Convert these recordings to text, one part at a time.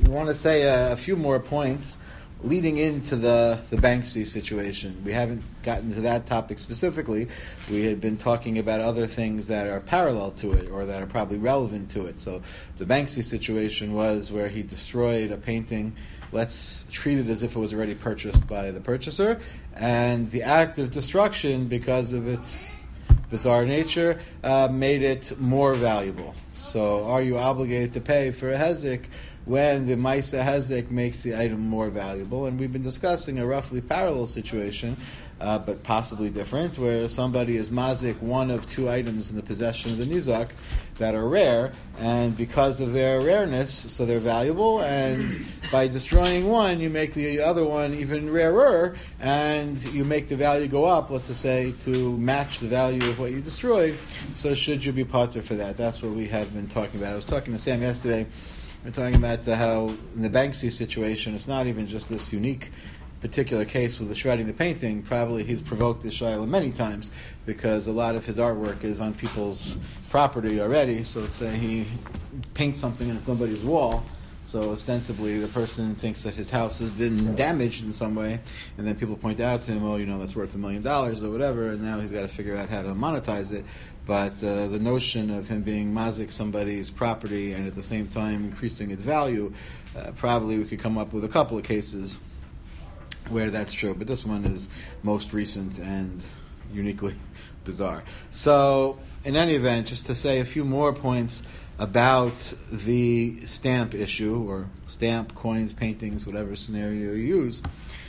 we want to say a few more points leading into the Banksy situation. We haven't gotten to that topic specifically. We had been talking about other things that are parallel to it or that are probably relevant to it. So the Banksy situation was where he destroyed a painting. Let's treat it as if it was already purchased by the purchaser. And the act of destruction, because of its bizarre nature, made it more valuable. So are you obligated to pay for a hezek when the Maisa Hezek makes the item more valuable? And we've been discussing a roughly parallel situation, but possibly different, where somebody is mazik one of two items in the possession of the Nizak that are rare, and because of their rareness, so they're valuable, and by destroying one, you make the other one even rarer, and you make the value go up, let's just say, to match the value of what you destroyed. So should you be pater for that? That's what we have been talking about. I was talking to Sam yesterday. We're talking about how in the Banksy situation, it's not even just this unique particular case with the shredding the painting. Probably he's provoked this shayla many times because a lot of his artwork is on people's property already. So let's say he paints something on somebody's wall. So ostensibly the person thinks that his house has been damaged in some way, and then people point out to him, oh, that's worth $1 million or whatever, and now he's got to figure out how to monetize it. But the notion of him being mazik somebody's property and at the same time increasing its value, probably we could come up with a couple of cases where that's true. But this one is most recent and uniquely bizarre. So in any event, just to say a few more points about the stamp issue, or stamp, coins, paintings, whatever scenario you use.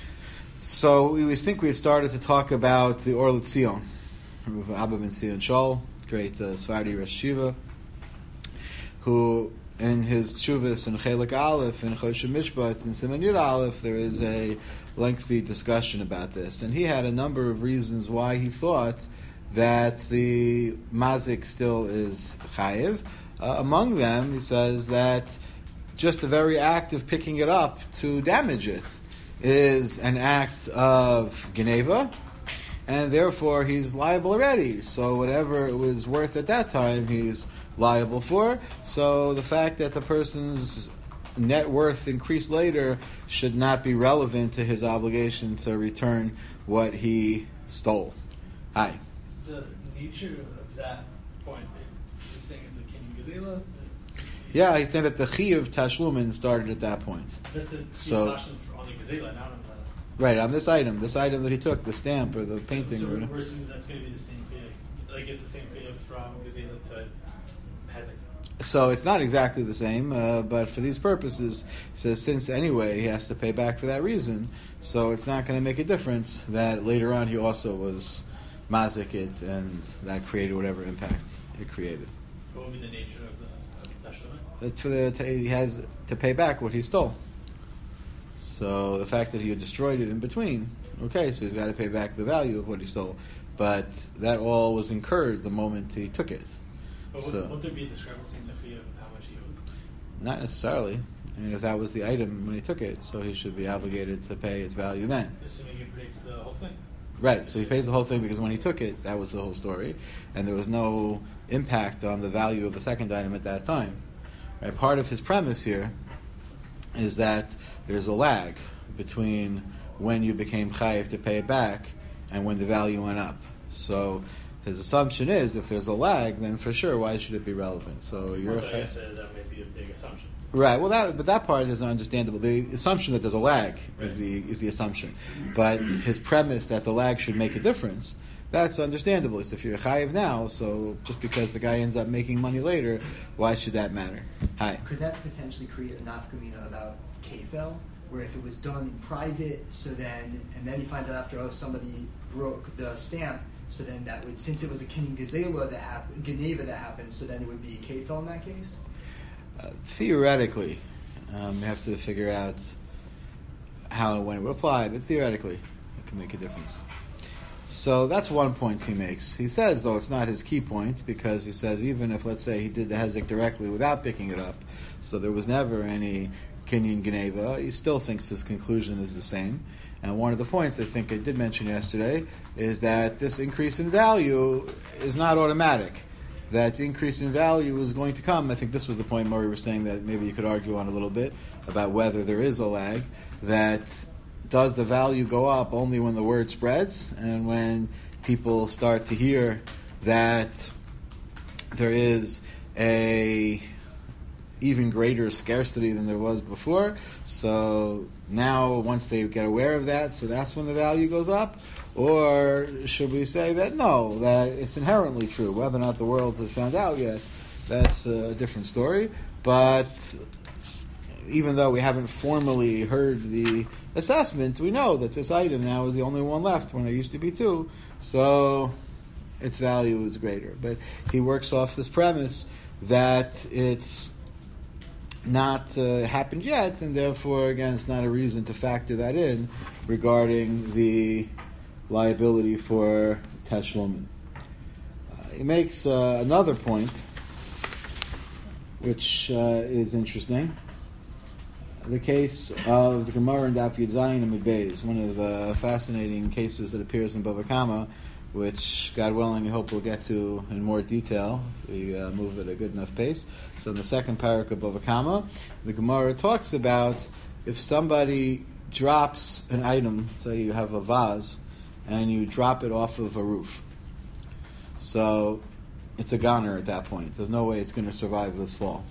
So we think we had started to talk about the Or L'Tzion, Rav Abba ben Zion Shaul, great Sephardi Rosh Yeshiva, who in his Tshuvas and Chelik Aleph and Chosh Mishpat and Siman Yud Aleph, there is a lengthy discussion about this. And he had a number of reasons why he thought that the mazik still is chayiv. Among them, he says that just the very act of picking it up to damage it is an act of geneva, and therefore he's liable already. So whatever it was worth at that time, he's liable for. So the fact that the person's net worth increased later should not be relevant to his obligation to return what he stole. Hi. The nature of that point is just saying it's a Kenyan Gazela? Yeah, he's saying that the Chiyuv Tashlumin started at that point. That's a Chiyuv Tashlumin on the Gazela, not on the... Right, on this item that he took, the stamp or the painting. So we're assuming that's going to be the same Chiyuv. Like it's the same Chiyuv from Gazela to Hezek. So it's not exactly the same, but for these purposes, he says since anyway he has to pay back for that reason, so it's not going to make a difference that later on he also was mazik it, and that created whatever impact it created. What would be the nature of the tashlumin? He has to pay back what he stole. So the fact that he had destroyed it in between, okay, so he's got to pay back the value of what he stole. But that all was incurred the moment he took it. But would there be a discrepancy in the fee of how much he owed? Not necessarily. I mean, if that was the item when he took it, so he should be obligated to pay its value then. Assuming he breaks the whole thing? Right, so he pays the whole thing because when he took it, that was the whole story, and there was no impact on the value of the second item at that time. Right, part of his premise here is that there's a lag between when you became chayiv to pay it back and when the value went up. So his assumption is if there's a lag, then for sure, why should it be relevant? So you're I guess that may be a big assumption. Right. Well, that part is understandable. The assumption that there's a lag is the assumption, but his premise that the lag should make a difference, that's understandable. It's if you're chayiv now, so just because the guy ends up making money later, why should that matter? Hi. Could that potentially create a nafkamina about kefel, where if it was done in private, and then he finds out after somebody broke the stamp, so then that would, since it was a Kenyan Gazela Geneva that happened, so then it would be kefel in that case? Theoretically, you have to figure out how and when it would apply, but theoretically, it can make a difference. So that's one point he makes. He says, though, it's not his key point, because he says even if, let's say, he did the hezek directly without picking it up, so there was never any Kenyan Geneva, he still thinks his conclusion is the same. And one of the points I think I did mention yesterday is that this increase in value is not automatic. that the increase in value is going to come. I think this was the point Murray was saying that maybe you could argue on a little bit about whether there is a lag, that does the value go up only when the word spreads and when people start to hear that there is a even greater scarcity than there was before. So now once they get aware of that, so that's when the value goes up? Or should we say that no, that it's inherently true, whether or not the world has found out yet, that's a different story. But even though we haven't formally heard the assessment, we know that this item now is the only one left when there used to be two, so its value is greater. But he works off this premise that it's not happened yet, and therefore, again, it's not a reason to factor that in regarding the liability for Teshlumin. He makes another point, which is interesting. The case of the Gemara and Daf Yud Zayin and Beis, one of the fascinating cases that appears in Bava Kama, which, God willing, I hope we'll get to in more detail. We move at a good enough pace. So in the second parak of Bava Kama, the Gemara talks about if somebody drops an item, say you have a vase, and you drop it off of a roof. So it's a goner at that point. There's no way it's going to survive this fall.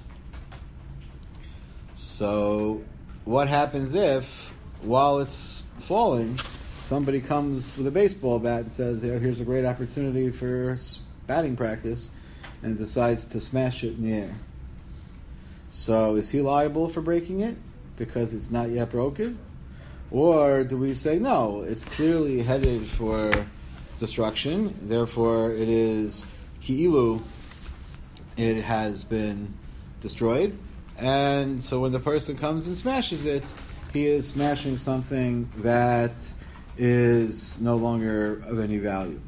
So what happens if, while it's falling, somebody comes with a baseball bat and says, here's a great opportunity for batting practice, and decides to smash it in the air? So is he liable for breaking it because it's not yet broken? Or do we say, no, it's clearly headed for destruction, therefore it is ki'ilu, it has been destroyed, and so when the person comes and smashes it, he is smashing something that is no longer of any value.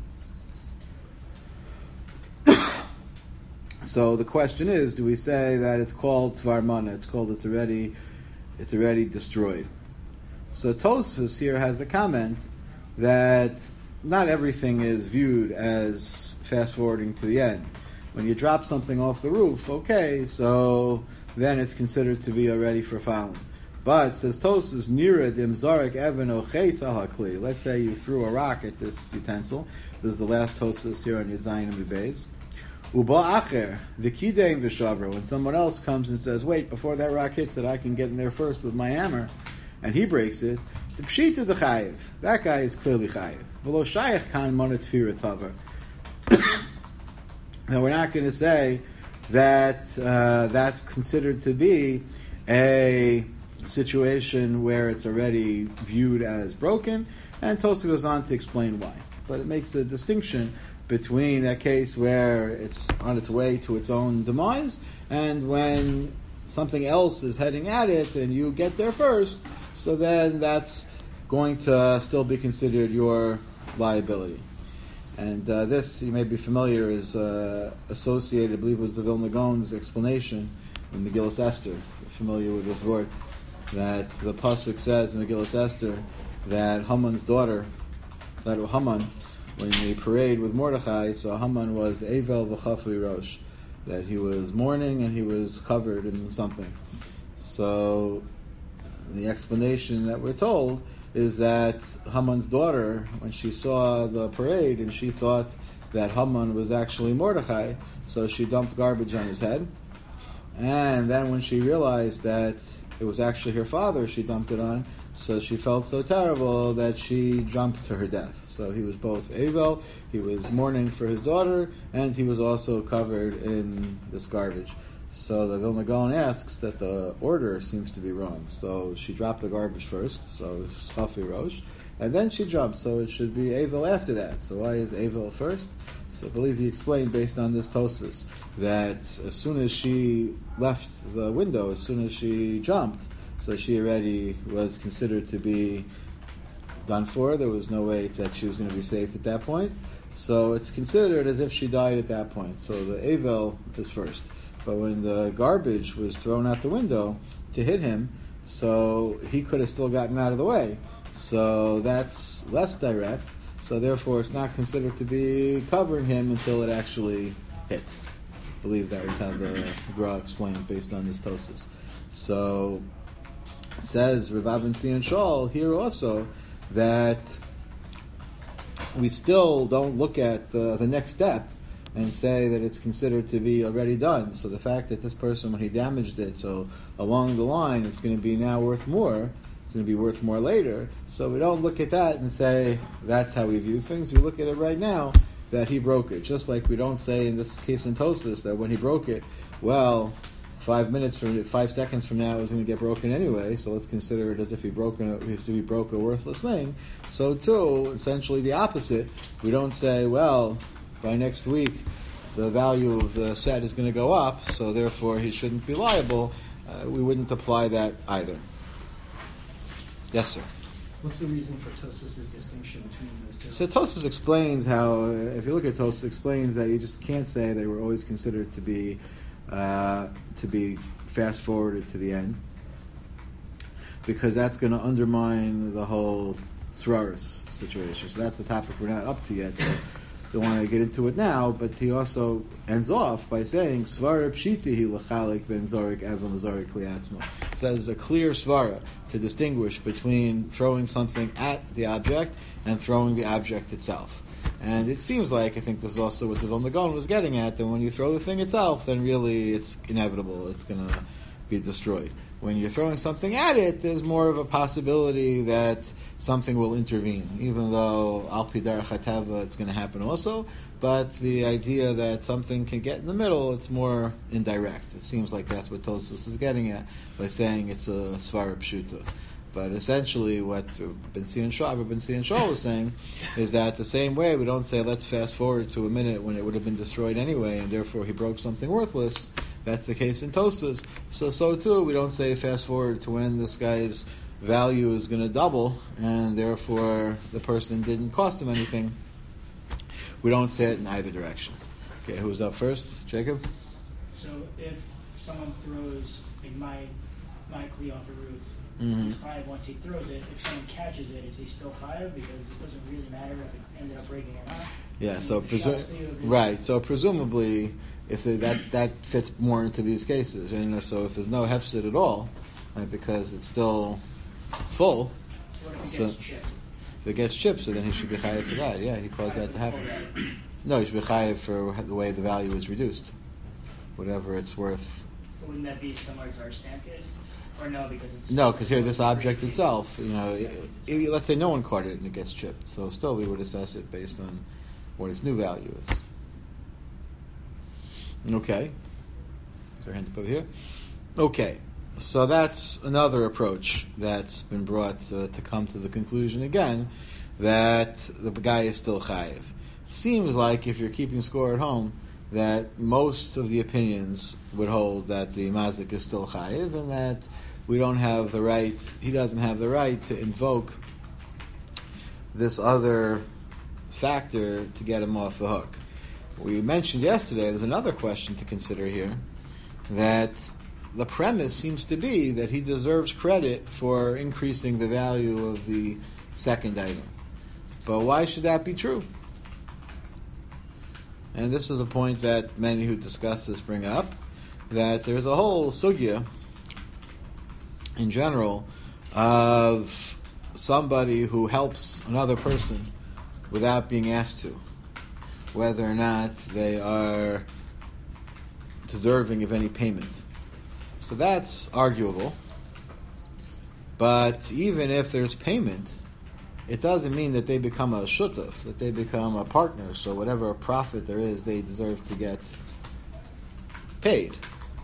So the question is, do we say that it's called Tvar Mana, it's already destroyed? So Tosfos here has a comment that not everything is viewed as fast forwarding to the end. When you drop something off the roof, okay, so then it's considered to be already for falling. But, says Tosfos, Nira dim zarek even ochetz ahakli. Let's say you threw a rock at this utensil. This is the last Tosfos here on Yud Zayin and Beis. Uba acher v'kidein v'shavra. When someone else comes and says, wait, before that rock hits it, I can get in there first with my hammer, and he breaks it, the pshita the chayiv. That guy is clearly chayiv. V'lo shayach kan mana tfira tavar. Now we're not going to say that that's considered to be a situation where it's already viewed as broken, and Tosfos goes on to explain why. But it makes a distinction between that case where it's on its way to its own demise and when something else is heading at it and you get there first, so then that's going to still be considered your liability. And this, you may be familiar, is associated, I believe it was the Vilna Gaon's explanation in Megillas Esther. You're familiar with this word, that the pasuk says in Megillas Esther that Haman's daughter, that Haman, when they parade with Mordechai, so Haman was Evel v'chafli rosh, that he was mourning and he was covered in something. So the explanation that we're told is that Haman's daughter, when she saw the parade and she thought that Haman was actually Mordechai, so she dumped garbage on his head. And then when she realized that it was actually her father she dumped it on, so she felt so terrible that she jumped to her death. So he was both Evel, he was mourning for his daughter, and he was also covered in this garbage. So the Vilna Gaon asks that the order seems to be wrong. So she dropped the garbage first, so Chafi Rosh, and then she jumped, so it should be Evel after that. So why is Evel first? So I believe he explained, based on this Tosfos, that as soon as she left the window, as soon as she jumped, so she already was considered to be done for. There was no way that she was going to be saved at that point. So it's considered as if she died at that point. So the Evel is first. But when the garbage was thrown out the window to hit him, so he could have still gotten out of the way. So that's less direct. So therefore it's not considered to be covering him until it actually hits. I believe that was how the Gra explained based on this Tosfos. So says Rav Ben Zion Shaul here also that we still don't look at the next step and say that it's considered to be already done. So the fact that this person, when he damaged it, so along the line, it's going to be now worth more. It's going to be worth more later. So we don't look at that and say that's how we view things. We look at it right now that he broke it. Just like we don't say in this case in Tosfos that when he broke it, well, 5 seconds from now it was going to get broken anyway, so let's consider it as if he broke a worthless thing. So too, essentially the opposite. We don't say, well, by next week the value of the set is going to go up, so therefore he shouldn't be liable. We wouldn't apply that either. Yes, sir. What's the reason for Tosfos' distinction between those two? So Tosfos explains how, if you look at Tosfos, explains that you just can't say they were always considered to be fast forwarded to the end, because that's going to undermine the whole Sraris situation. So that's a topic we're not up to yet, so don't want to get into it now, but he also ends off by saying Svara Pshitihi L'chalik Ben Zorik Evan Zorik Liatzma. Says a clear Svara to distinguish between throwing something at the object and throwing the object itself. And it seems like, I think this is also what the Vilna Gaon was getting at, that when you throw the thing itself, then really it's inevitable, it's going to be destroyed. When you're throwing something at it, there's more of a possibility that something will intervene, even though al pi derech hateva it's going to happen also. But the idea that something can get in the middle, it's more indirect. It seems like that's what Tosfos is getting at by saying it's a svara pshuta. But essentially what Ben Zion Shaul is saying is that the same way we don't say let's fast forward to a minute when it would have been destroyed anyway and therefore he broke something worthless. That's the case in Tosfos. So too we don't say fast forward to when this guy's value is going to double and therefore the person didn't cost him anything. We don't say it in either direction. Okay, who's up first? Jacob? So if someone throws my kli off a roof, he's chayav once he throws it. If someone catches it, is he still chayav? Because it doesn't really matter if it ended up breaking or not. Yeah, so right. So presumably, if that fits more into these cases, and so if there's no hefsid at all, right, because it's still full. What if it So gets chipped? if it gets chipped, so then he should be chayav for that. Yeah, he caused that to happen. No, he should be chayav for the way the value is reduced, whatever it's worth. Wouldn't that be similar to our stamp case? Or no, because it's... No, because here this object itself, let's say no one caught it and it gets chipped, so still we would assess it based on what its new value is. Okay. Is there a hand up over here? Okay. So that's another approach that's been brought to come to the conclusion again that the guy is still chayiv. Seems like if you're keeping score at home that most of the opinions would hold that the mazik is still chayiv and that we don't have the right, he doesn't have the right to invoke this other factor to get him off the hook. We mentioned yesterday, there's another question to consider here, that the premise seems to be that he deserves credit for increasing the value of the second item. But why should that be true? And this is a point that many who discuss this bring up, that there's a whole sugya in general of somebody who helps another person without being asked to, whether or not they are deserving of any payment. So that's arguable. But even if there's payment, it doesn't mean that they become a shutaf, that they become a partner. So whatever profit there is, they deserve to get paid.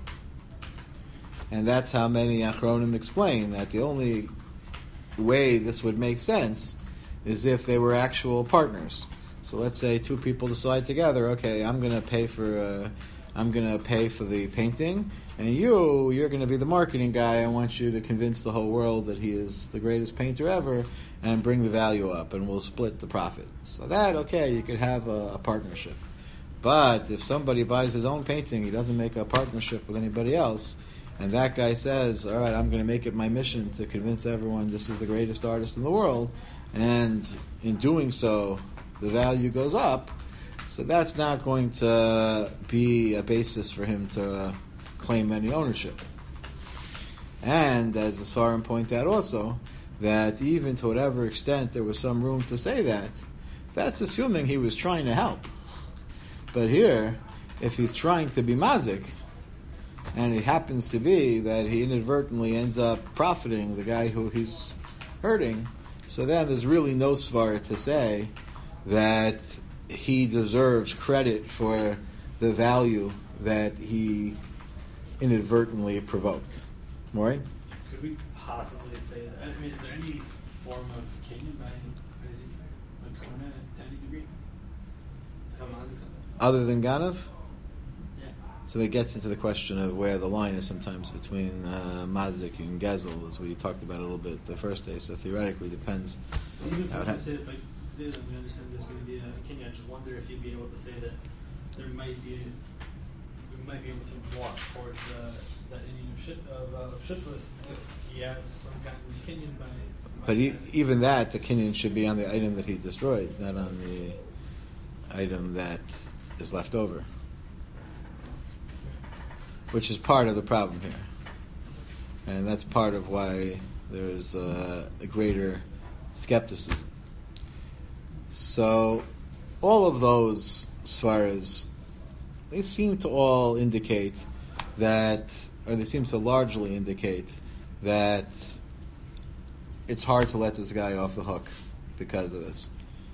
And that's how many Achronim explain that the only way this would make sense is if they were actual partners. So let's say two people decide together, okay, I'm going to pay for the painting, and you're going to be the marketing guy. I want you to convince the whole world that he is the greatest painter ever, and bring the value up, and we'll split the profit. So that, okay, you could have a partnership. But if somebody buys his own painting, he doesn't make a partnership with anybody else, and that guy says, all right, I'm going to make it my mission to convince everyone this is the greatest artist in the world, and in doing so, the value goes up. So that's not going to be a basis for him to claim any ownership. And as the Sfarim point out also, that even to whatever extent there was some room to say that, that's assuming he was trying to help. But here, if he's trying to be mazik, and it happens to be that he inadvertently ends up profiting the guy who he's hurting, so then there's really no svara to say that he deserves credit for the value that he inadvertently provoked. Right? Could we possibly say that? I mean, is there any form of kinyan by Makona to any degree? Other than Ganav? Yeah. So it gets into the question of where the line is sometimes between Mazik and Gezel, as we talked about a little bit the first day. So theoretically, depends. Even if we say it like Zayden, we understand there's going to be a kinyan. I just wonder if you'd be able to say that we might be able to walk towards that Indian of Shiftless if he has some kind of kinyan by. But even that, the kinyan should be on the item that he destroyed, not on the item that is left over, which is part of the problem here, and that's part of why there is a greater skepticism. So, all of those svaras, they seem to all indicate that, or they seem to largely indicate that it's hard to let this guy off the hook because of this.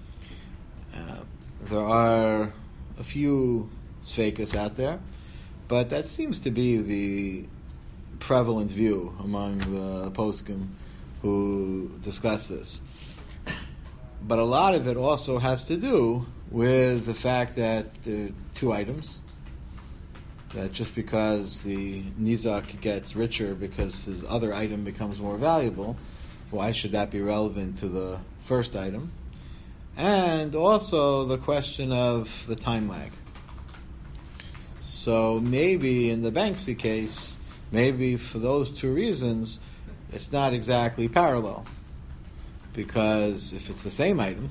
There are a few sfeikas out there, but that seems to be the prevalent view among the poskim who discuss this. But a lot of it also has to do with the fact that there are two items, that just because the nizak gets richer because his other item becomes more valuable, why should that be relevant to the first item? And also the question of the time lag. So maybe in the Banksy case, maybe for those two reasons, it's not exactly parallel. Because if it's the same item,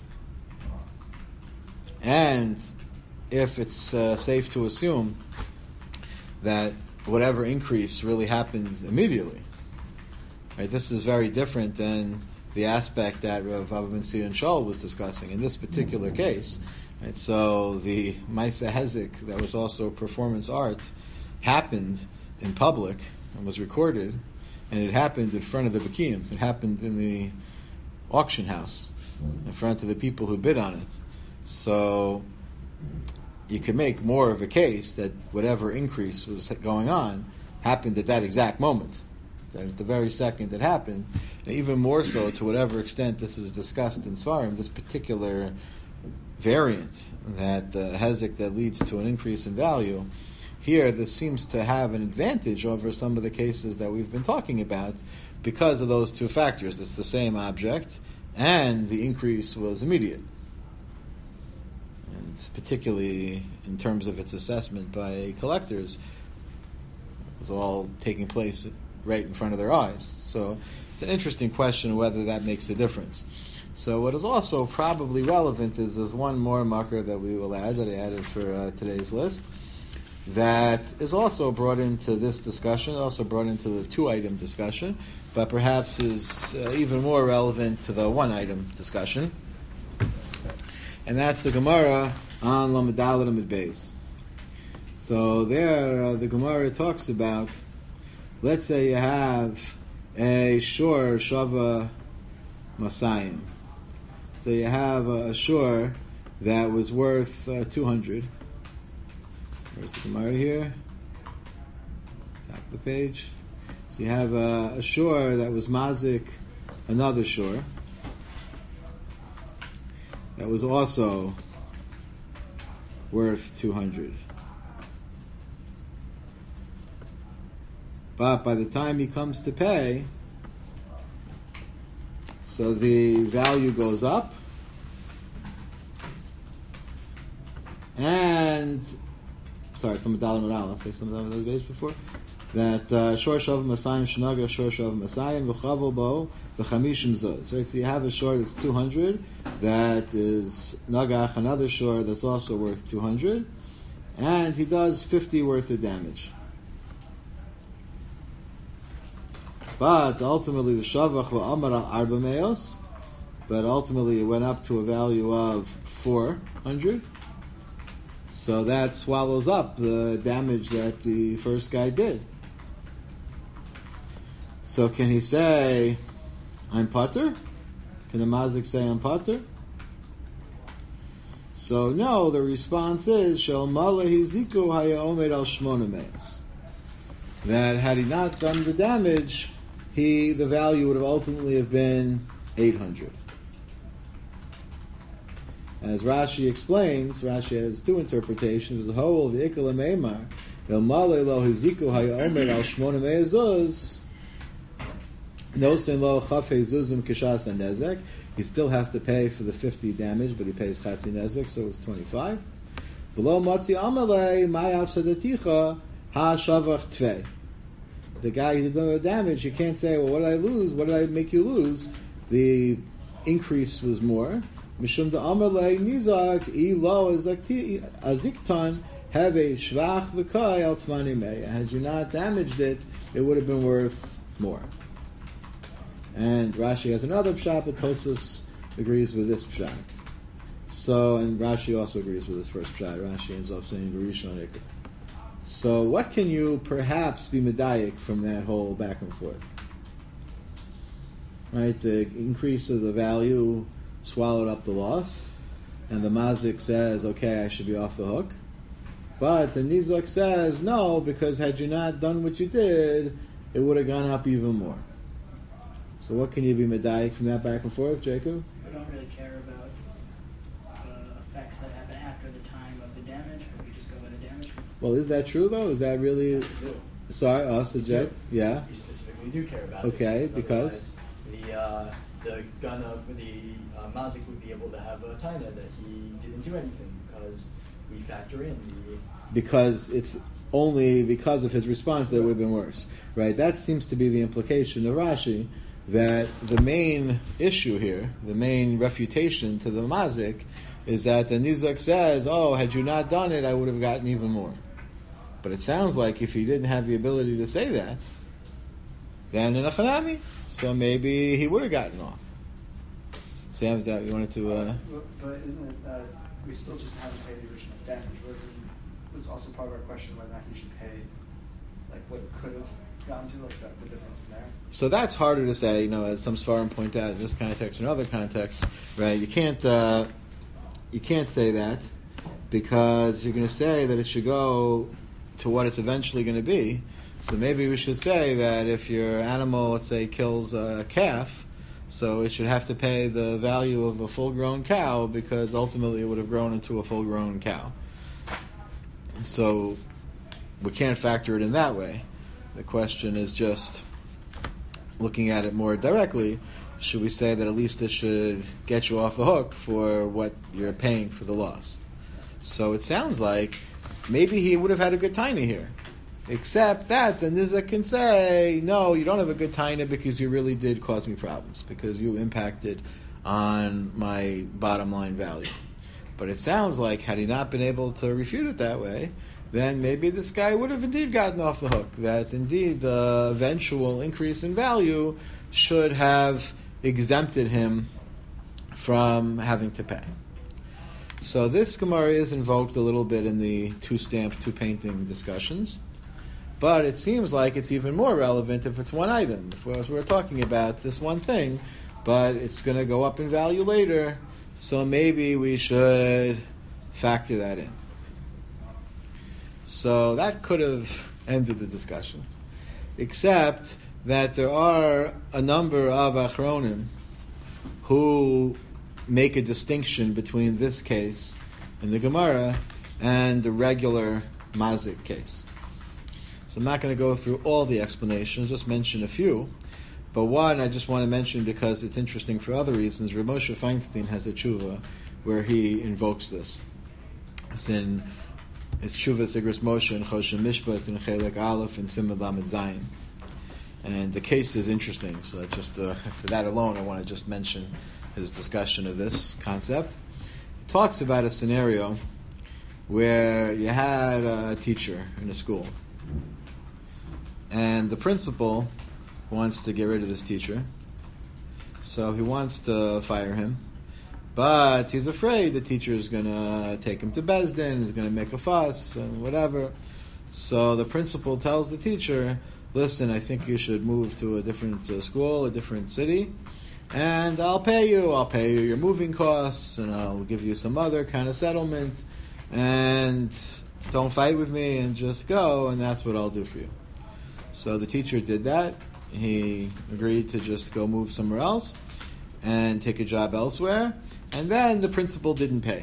and if it's safe to assume that whatever increase really happened immediately, right? This is very different than the aspect that Rav Abba ben Sion Shaul was discussing in this particular case. Right? So the Maisa Hezek, that was also performance art, happened in public and was recorded, and it happened in front of the Bakiyim. It happened in the auction house, in front of the people who bid on it. So you could make more of a case that whatever increase was going on happened at that exact moment. That at the very second it happened, and even more so to whatever extent this is discussed in Svarim, this particular variant, that hezek that leads to an increase in value, here this seems to have an advantage over some of the cases that we've been talking about because of those two factors. It's the same object, and the increase was immediate. And particularly in terms of its assessment by collectors, it was all taking place right in front of their eyes. So it's an interesting question whether that makes a difference. So what is also probably relevant is there's one more marker that we will add, that I added for today's list, that is also brought into this discussion, also brought into the two-item discussion, but perhaps is even more relevant to the one-item discussion. And that's the Gemara on Lamed Daled Amud Beis. So there, the Gemara talks about, let's say you have a shor shava masayim. So you have a shor that was worth 200. Where's the Gemara here? Top of the page. So you have a shor that was mazik, another shor that was also worth 200. But by the time he comes to pay, so the value goes up, and some Dalam and Aleph, take some of those days before. that shor shav masayim shnaga shor shav masayim v'chavel bo v'chamishim zuz. Right, so you have a shor that's 200 that is nagach, another shor that's also worth 200, and he does 50 worth of damage. But ultimately the shavach v'amar arba meos, but ultimately it went up to a value of 400. So that swallows up the damage that the first guy did. So can he say, I'm pater? Can the mazik say, I'm pater? So no, the response is, Shel mala hiziku haya omed al shmona meis. That had he not done the damage, the value would have ultimately have been 800. As Rashi explains, Rashi has two interpretations. The whole of the Ikal Meimar, El Male Lo Hiziku Haya Omer Al Shmona Me'ezuz, Nosen Lo Chafei Zuzim Kishas and Nezek. He still has to pay for the 50 damage, but he pays Chatzi Nezek, so it's 25. Below Matzi Amalei Mayav Sadaticha Ha Shavach Tvei. The guy who did the damage, you can't say, well, what did I lose? What did I make you lose? The increase was more. Mishum da Amalei Nizak Ilo Aziktan have a Shvach V'kai Al Tmani Mei. Had you not damaged it, it would have been worth more. And Rashi has another pshat, but Tosfos agrees with this pshat. So, and Rashi also agrees with this first pshat. Rashi ends up saying Rishon Ikar. So, what can you perhaps be medayik from that whole back and forth? Right, the increase of the value swallowed up the loss, and the mazik says, okay, I should be off the hook. But the nizak says, no, because had you not done what you did, it would have gone up even more. So what can you be medayik from that back and forth, Jacob? We don't really care about effects that happen after the time of the damage, or we just go by the damage. Well, is that true, though? Is that really... Sorry, so Jake? Yeah? We specifically do care about okay, it. Because? The gun of the mazik would be able to have a taina that he didn't do anything because we factor in the... Because it's only because of his response that it would have been worse. Right? That seems to be the implication of Rashi, that the main issue here, the main refutation to the mazik, is that the nizak says, oh, had you not done it, I would have gotten even more. But it sounds like if he didn't have the ability to say that, then in a chanami, so maybe he would have gotten off. Sam, is that you wanted to... But isn't it we still just haven't paid the original damage? Was also part of our question whether or not he should pay like what it could have gotten to, like the difference in there. So that's harder to say, as some Sfarim point out in this context or in other contexts, right? You can't say that, because if you're going to say that it should go to what it's eventually going to be, so maybe we should say that if your animal, let's say, kills a calf, so it should have to pay the value of a full-grown cow, because ultimately it would have grown into a full-grown cow. So we can't factor it in that way. The question is just looking at it more directly. Should we say that at least it should get you off the hook for what you're paying for the loss? So it sounds like maybe he would have had a good taina here. Except that the nizak can say, no, you don't have a good taina because you really did cause me problems, because you impacted on my bottom line value. But it sounds like had he not been able to refute it that way, then maybe this guy would have indeed gotten off the hook. That indeed the eventual increase in value should have exempted him from having to pay. So this Gemara is invoked a little bit in the two-stamp, two-painting discussions. But it seems like it's even more relevant if it's one item. If we're talking about this one thing, but it's going to go up in value later, so maybe we should factor that in. So that could have ended the discussion. Except that there are a number of achronim who make a distinction between this case in the Gemara and the regular mazik case. So I'm not going to go through all the explanations, just mention a few. But one I just want to mention because it's interesting for other reasons. Rav Moshe Feinstein has a tshuva where he invokes this. It's in is Shuvas Igros Moshe and Choshen Mishpat and Chelek Aleph and Simad Lamed Zayin. And the case is interesting, so just for that alone, I want to just mention his discussion of this concept. He talks about a scenario where you had a teacher in a school, and the principal wants to get rid of this teacher, so he wants to fire him, but he's afraid the teacher is going to take him to Beis Din, is going to make a fuss, and whatever. So the principal tells the teacher, listen, I think you should move to a different school, a different city, and I'll pay you your moving costs, and I'll give you some other kind of settlement, and don't fight with me, and just go, and that's what I'll do for you. So the teacher did that. He agreed to just go move somewhere else and take a job elsewhere, and then the principal didn't pay.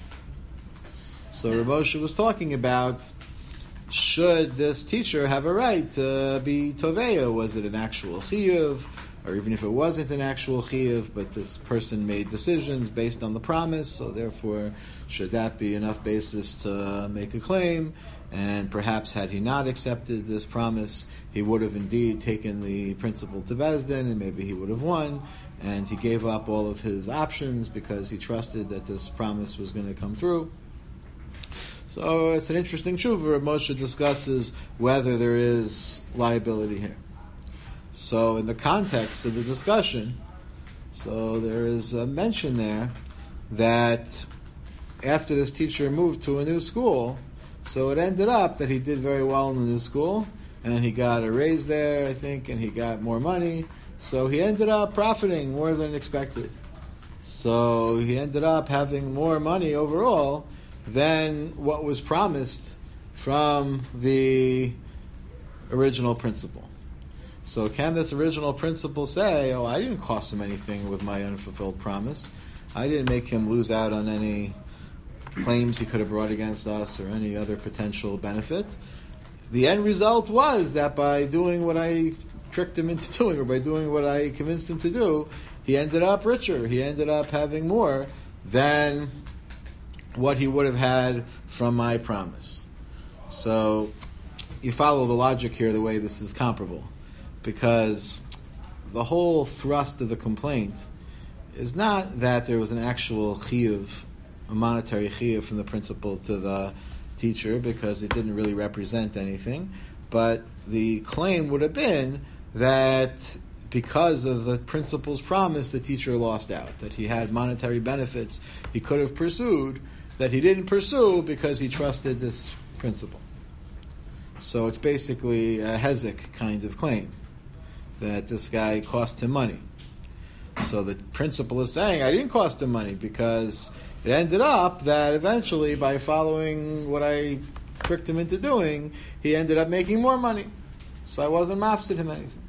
So Rav Moshe was talking about, should this teacher have a right to be Toveya? Was it an actual chiyuv? Or even if it wasn't an actual chiyuv, but this person made decisions based on the promise, so therefore should that be enough basis to make a claim? And perhaps had he not accepted this promise, he would have indeed taken the principal to Beis Din, and maybe he would have won, and he gave up all of his options because he trusted that this promise was going to come through. So it's an interesting tshuva. Moshe discusses whether there is liability here. So in the context of the discussion, so there is a mention there that after this teacher moved to a new school, so it ended up that he did very well in the new school, and he got a raise there, I think, and he got more money. So he ended up profiting more than expected. So he ended up having more money overall than what was promised from the original principal. So can this original principal say, I didn't cost him anything with my unfulfilled promise. I didn't make him lose out on any claims he could have brought against us or any other potential benefit. The end result was that by doing what I tricked him into doing, or by doing what I convinced him to do, he ended up richer. He ended up having more than what he would have had from my promise. So you follow the logic here, the way this is comparable, because the whole thrust of the complaint is not that there was an actual chiyuv, a monetary chiyuv from the principal to the teacher, because it didn't really represent anything, but the claim would have been that because of the principal's promise, the teacher lost out, that he had monetary benefits he could have pursued that he didn't pursue because he trusted this principal. So it's basically a hezek kind of claim, that this guy cost him money. So the principal is saying, I didn't cost him money, because it ended up that eventually, by following what I tricked him into doing, he ended up making more money. So I wasn't mafsid him anything.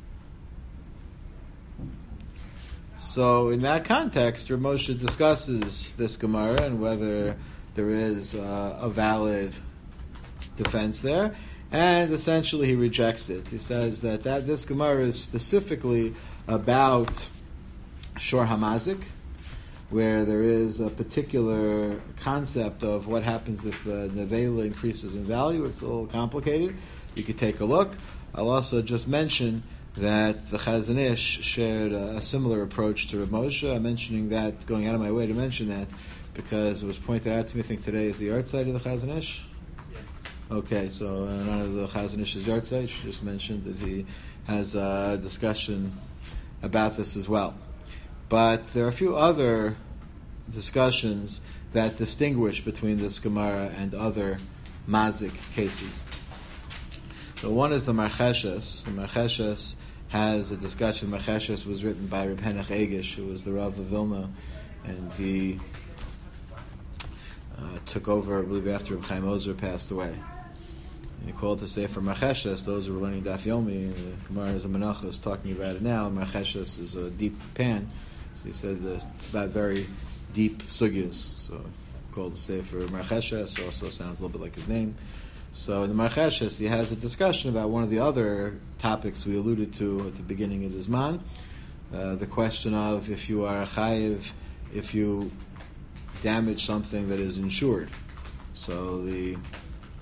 So in that context, Rav Moshe discusses this Gemara and whether there is a valid defense there, and essentially he rejects it. He says that this Gemara is specifically about Shor Hamazik, where there is a particular concept of what happens if the nevela increases in value. It's a little complicated. You could take a look. I'll also just mention that the Chazon Ish shared a similar approach to Rav Moshe. I'm mentioning that, going out of my way to mention that, because it was pointed out to me, I think today is the yard site of the Chazon Ish. Yeah. Okay, so in honor of the Chazon Ish's yard site, she just mentioned that he has a discussion about this as well. But there are a few other discussions that distinguish between this Gemara and other mazik cases. So one is the Marcheshes. The Marcheshes has a discussion. Marcheshes was written by Reb Henoch Egish, who was the Rav of Vilna, and he took over, I believe, after Reb Chaim Ozer passed away. And he called to Sefer Marcheshes. Those who were learning Daf Yomi, the Gemara is a Menachos talking about it now. Marcheshes is a deep pan. So he said that it's about very deep sugyas. So called to Sefer Marcheshes. Also sounds a little bit like his name. So in the Marcheshes, he has a discussion about one of the other topics we alluded to at the beginning of the Zman, the question of if you are a chayiv, if you damage something that is insured. So the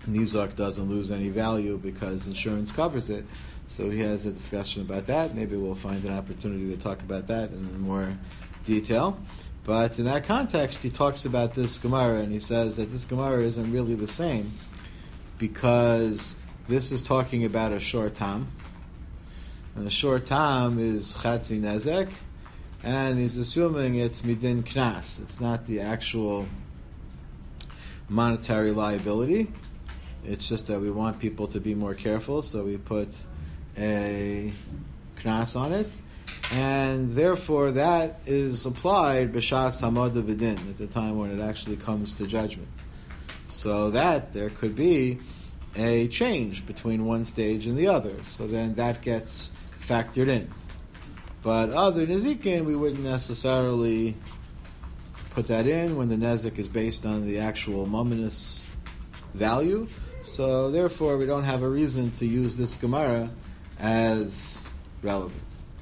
Nizak doesn't lose any value because insurance covers it. So he has a discussion about that. Maybe we'll find an opportunity to talk about that in more detail. But in that context, he talks about this Gemara, and he says that this Gemara isn't really the same because this is talking about a short tam. And a short tam is Chatzi Nezek, and he's assuming it's Midin Knas. It's not the actual monetary liability. It's just that we want people to be more careful, so we put a Knas on it. And therefore that is applied b'shas hamada b'din, at the time when it actually comes to judgment. So that there could be a change between one stage and the other. So then that gets factored in. But other nezikin, we wouldn't necessarily put that in when the nezik is based on the actual mominous value. So therefore we don't have a reason to use this Gemara as relevant.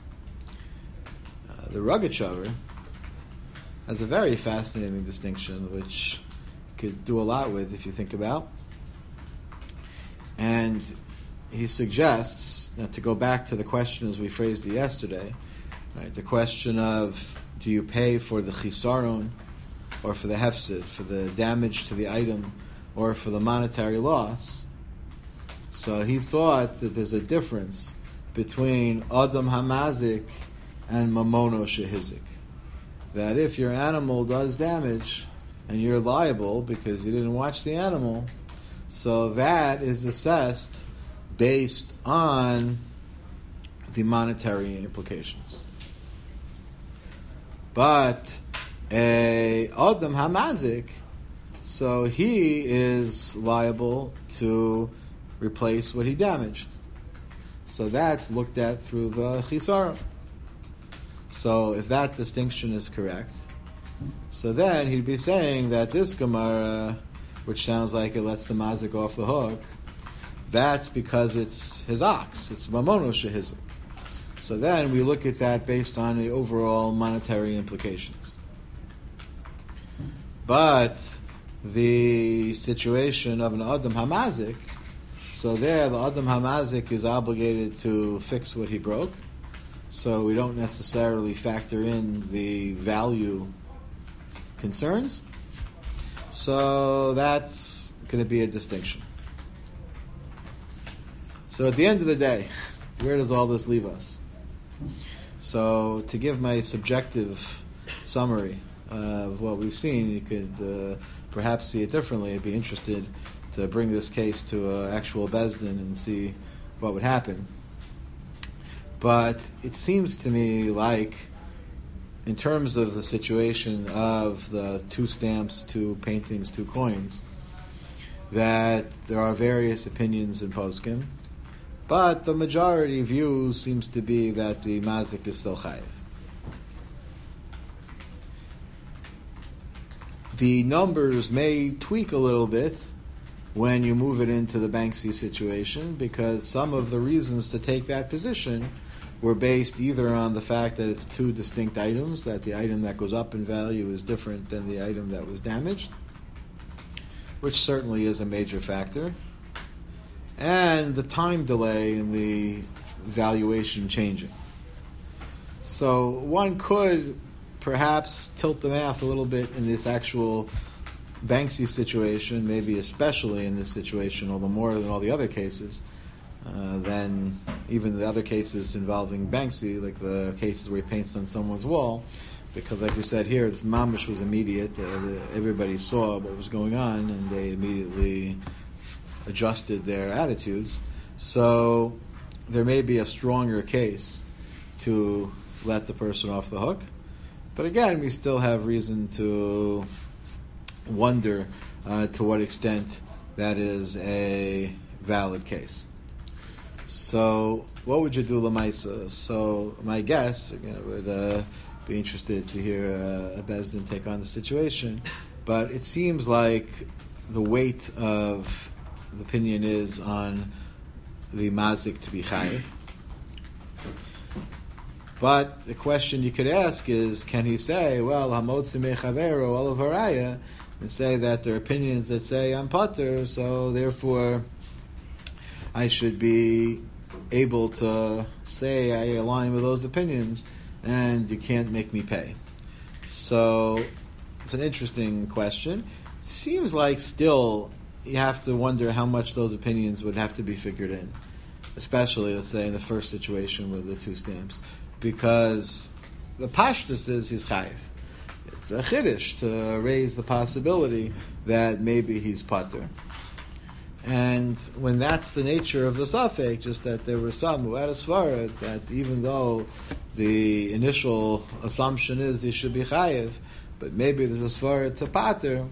The Rogatchover has a very fascinating distinction, which you could do a lot with if you think about. And he suggests, now to go back to the question as we phrased it yesterday, right, the question of do you pay for the chisaron or for the hefsid, for the damage to the item or for the monetary loss. So he thought that there's a difference between Adam Hamazik and Mamono Shehizik. That if your animal does damage and you're liable because you didn't watch the animal, so that is assessed based on the monetary implications. But a Adam Hamazik, so he is liable to replace what he damaged. So that's looked at through the Chisara. So if that distinction is correct, so then he'd be saying that this Gemara, which sounds like it lets the mazik off the hook, that's because it's his ox, it's mamono shehizik. So then we look at that based on the overall monetary implications. But the situation of an Adam Hamazik, so there the Adam Hamazik is obligated to fix what he broke. So we don't necessarily factor in the value concerns. So that's going to be a distinction. So at the end of the day, where does all this leave us? So to give my subjective summary of what we've seen, you could perhaps see it differently. I'd be interested to bring this case to an actual Beis Din and see what would happen. But it seems to me like, in terms of the situation of the 2 stamps, 2 paintings, 2 coins, that there are various opinions in Poskim, but the majority view seems to be that the mazik is still chayiv. The numbers may tweak a little bit when you move it into the Banksy situation, because some of the reasons to take that position were based either on the fact that it's 2 distinct items, that the item that goes up in value is different than the item that was damaged, which certainly is a major factor, and the time delay in the valuation changing. So one could perhaps tilt the math a little bit in this actual Banksy situation, maybe especially in this situation, although more than all the other cases, than even the other cases involving Banksy, like the cases where he paints on someone's wall, because like we said here, this mamish was immediate. Everybody saw what was going on, and they immediately adjusted their attitudes. So there may be a stronger case to let the person off the hook. But again, we still have reason to wonder to what extent that is a valid case. So what would you do, Lamaisa? So my guess, again, I would be interested to hear a Beis Din take on the situation, but it seems like the weight of the opinion is on the mazik to be chayiv. But the question you could ask is, can he say, well, hamotzi mechavero olav haraya, and say that there are opinions that say I'm pater, so therefore I should be able to say I align with those opinions, and you can't make me pay. So it's an interesting question. It seems like still you have to wonder how much those opinions would have to be figured in, especially, let's say, in the first situation with the two stamps, because the pashtus is he's chayiv. It's a chiddush to raise the possibility that maybe he's pater. And when that's the nature of the safek, just that there were some who had a svara that even though the initial assumption is he should be chayiv, but maybe there's a svara to pater,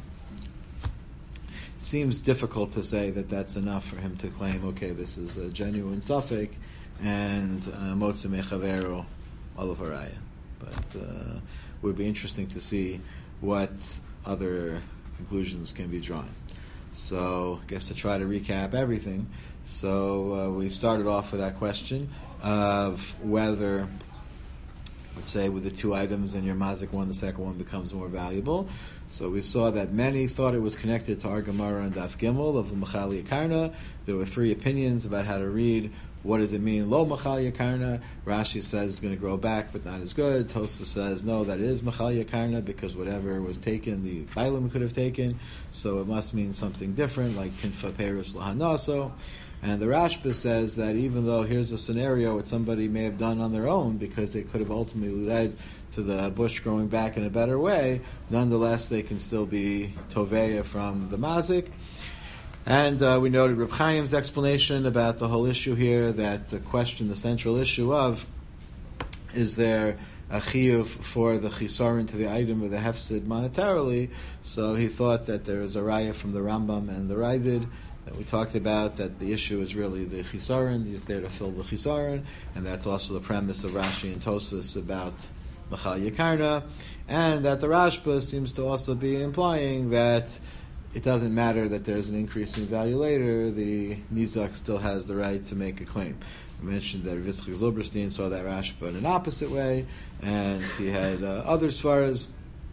seems difficult to say that that's enough for him to claim, okay, this is a genuine safek, and motze mechavero olav haraya. But it would be interesting to see what other conclusions can be drawn. So, I guess to try to recap everything, so we started off with that question of whether, let's say, with the two items in your mazik one, the second one becomes more valuable. So we saw that many thought it was connected to our Gemara and Daf Gimel of Machal Yakarna. There were three opinions about how to read. What does it mean, lo Machal Yakarna? Rashi says it's going to grow back, but not as good. Tosfos says, no, that is Machal Yakarna, because whatever was taken, the Bailam could have taken. So it must mean something different, like Tinfa Perus Lahanaso. And the Rashba says that even though here's a scenario what somebody may have done on their own, because they could have ultimately led to the bush growing back in a better way, nonetheless they can still be Toveya from the Mazik. And we noted Reb Chaim's explanation about the whole issue here, that the question, the central issue of, is there a chiyuv for the chisaron to the item of the hefsid monetarily? So he thought that there is a raya from the Rambam and the Ravid, that we talked about, that the issue is really the chisaron, he's there to fill the chisaron, and that's also the premise of Rashi and Tosfos about Machal Yakarna, and that the Rashba seems to also be implying that it doesn't matter that there's an increase in value later, the Nizak still has the right to make a claim. I mentioned that Rav Yitzchak Zilberstein saw that Rashba in an opposite way, and he had other svaras,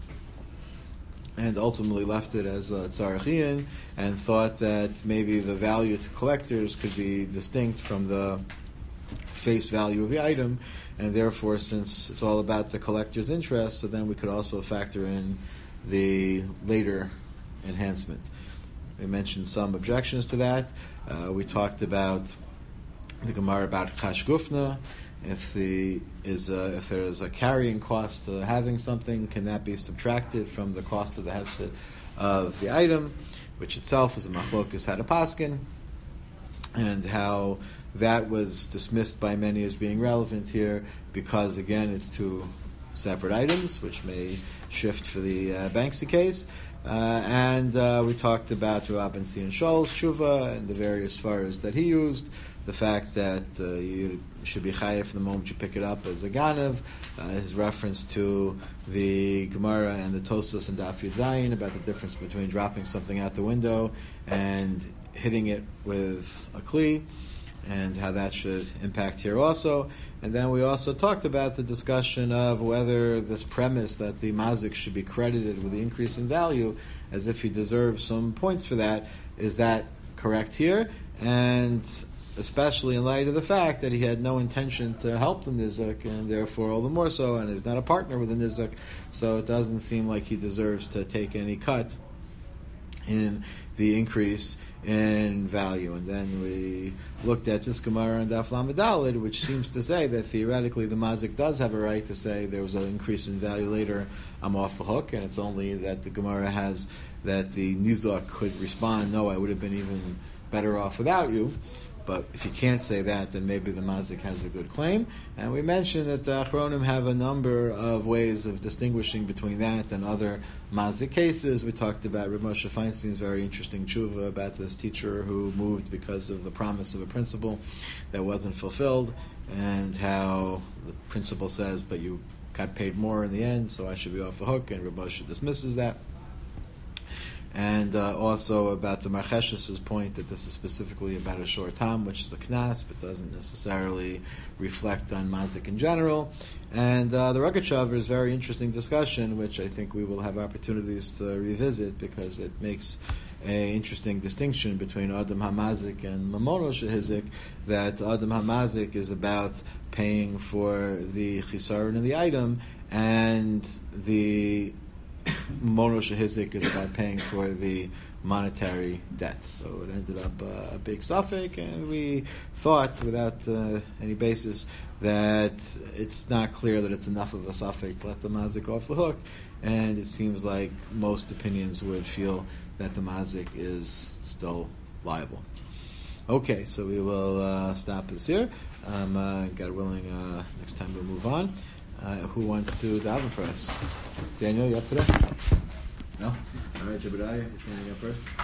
and ultimately left it as tzarachian, and thought that maybe the value to collectors could be distinct from the face value of the item, and therefore, since it's all about the collector's interest, so then we could also factor in the later enhancement. We mentioned some objections to that. We talked about the Gemara about Chash Gufna. If there is a carrying cost to having something, can that be subtracted from the cost of the hefset of the item, which itself is a machlokas had a paskin, and how that was dismissed by many as being relevant here, because again it's two separate items, which may shift for the Banksy case. And we talked about Rabbi Ben Sion Shaul's tshuva and the various svaras that he used, the fact that you should be chayav from the moment you pick it up as a ganav, his reference to the Gemara and the Tosfos and Daf Yud Zayin about the difference between dropping something out the window and hitting it with a kli, and how that should impact here also. And then we also talked about the discussion of whether this premise that the mazik should be credited with the increase in value, as if he deserves some points for that, is that correct here? And especially in light of the fact that he had no intention to help the nizak, and therefore all the more so, and is not a partner with the nizak, so it doesn't seem like he deserves to take any cut in the increase in value. And then we looked at this Gemara and Daf Lamed Daled, which seems to say that theoretically the mazik does have a right to say there was an increase in value later, I'm off the hook, and it's only that the Gemara has that the nizak could respond, no, I would have been even better off without you. But if you can't say that, then maybe the mazik has a good claim. And we mentioned that the Achronim have a number of ways of distinguishing between that and other mazik cases. We talked about Rav Moshe Feinstein's very interesting tshuva about this teacher who moved because of the promise of a principle that wasn't fulfilled, and how the principle says, but you got paid more in the end, so I should be off the hook, and Rav Moshe dismisses that. and also about the Marchesh's point that this is specifically about a short time, which is the Knas, but doesn't necessarily reflect on Mazik in general. And the Rogachover is a very interesting discussion, which I think we will have opportunities to revisit because it makes a interesting distinction between Adam HaMazik and Mamono Shehizik, that Adam HaMazik is about paying for the chisaron in the item, and the Mamono Shehizik is about paying for the monetary debt. So it ended up a big suffix, and we thought, without any basis, that it's not clear that it's enough of a suffix to let the mazik off the hook, and it seems like most opinions would feel that the mazik is still liable. Okay, so we will stop this here. God willing, next time we'll move on. Who wants to daven for us? Daniel, you up today? No? All right, Jebediah, you're standing up first.